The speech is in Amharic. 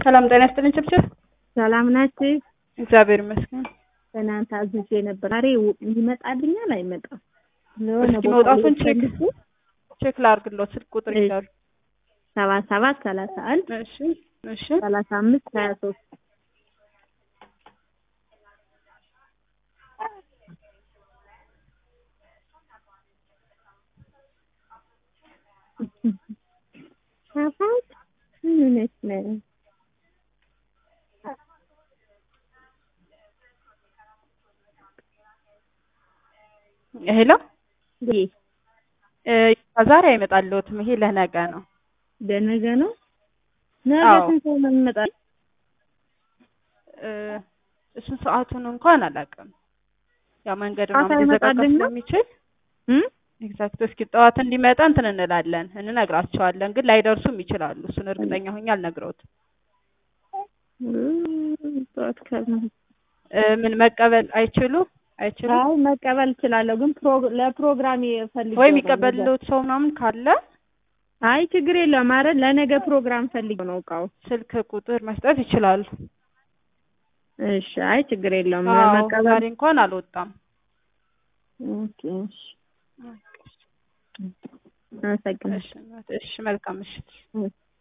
ሰላም ጤና ይስጥልኝ ችብችብ። ሰላም ናችሁ? እግዚአብሔር ይመስገን። እናንተ አዝዤ ነበር። ዛሬ ይመጣልኛል አይመጣም? ለሆነ እስኪ መውጣቱን ቼክ ላድርግልዎት። ስልክ ቁጥር ይላሉ 77 31 እሺ እሺ 35 23 አፋት ምን ነው? ሄሎ ዲ ዛሬ አይመጣልዎትም። ይሄ ለነገ ነው። ለነገ ነው? ነገ ስንት ነው የሚመጣው? እሱን ሰዓቱን እንኳን አላውቅም። ያው መንገድ ነው እንደዘጋጋ ስለሚችል ኤግዛክት እስኪ ጠዋት እንዲመጣ እንትን እንላለን እንነግራቸዋለን። ግን ላይደርሱም ይችላሉ። እሱን እርግጠኛ ሆኜ አልነግረውትም። ጠዋት ከምን ምን መቀበል አይችሉም? አይ መቀበል እችላለሁ፣ ግን ለፕሮግራም ፈልጌ ወይ የሚቀበልዎት ሰው ምናምን ካለ አይ ችግር የለውም። ኧረ ለነገ ፕሮግራም ፈልጌ ነው እቃው። ስልክ ቁጥር መስጠት ይችላሉ። እሺ አይ ችግር የለውም። መቀበል ዛሬ እንኳን አልወጣም። ኦኬ እሺ አመሰግናለሁ። እሺ መልካም ምሽት።